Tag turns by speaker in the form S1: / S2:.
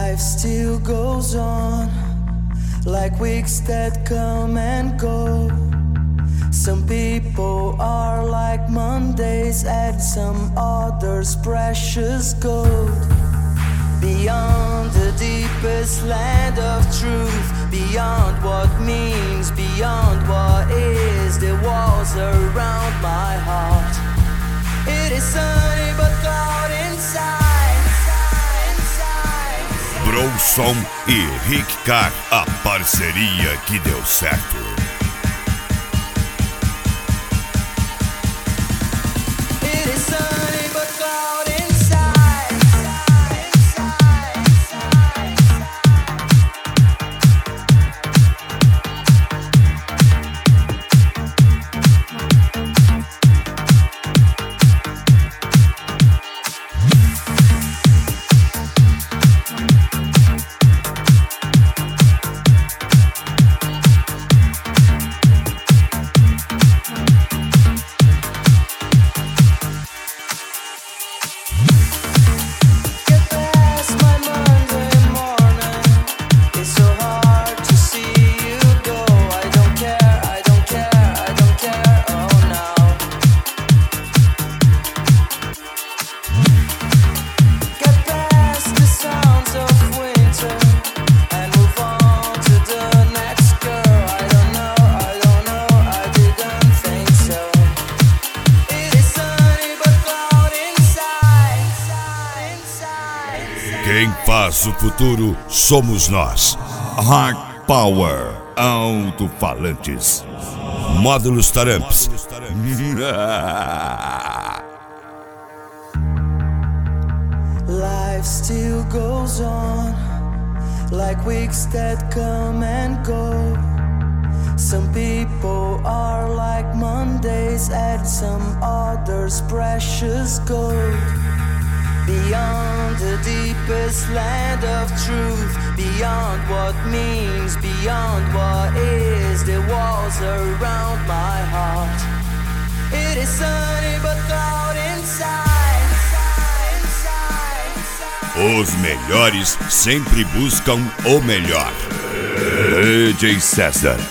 S1: Life still goes on, like weeks that come and go. Some people are like Mondays and some others precious gold. Beyond the deepest land of truth, beyond what means, beyond what is, the walls around my heart. It is sunny but cloud inside.
S2: Bronson e Rick Carr, a parceria que deu certo. Quem faz o futuro somos nós. Hard Power Alto-Falantes. Módulos Taramps.
S1: Life still goes on, like weeks that come and go. Some people are like Mondays and some others precious gold. Beyond the deepest land of truth, beyond what means, beyond what is, the walls around my heart. It is sunny but cloud inside.
S2: Os melhores sempre buscam o melhor. DJ César.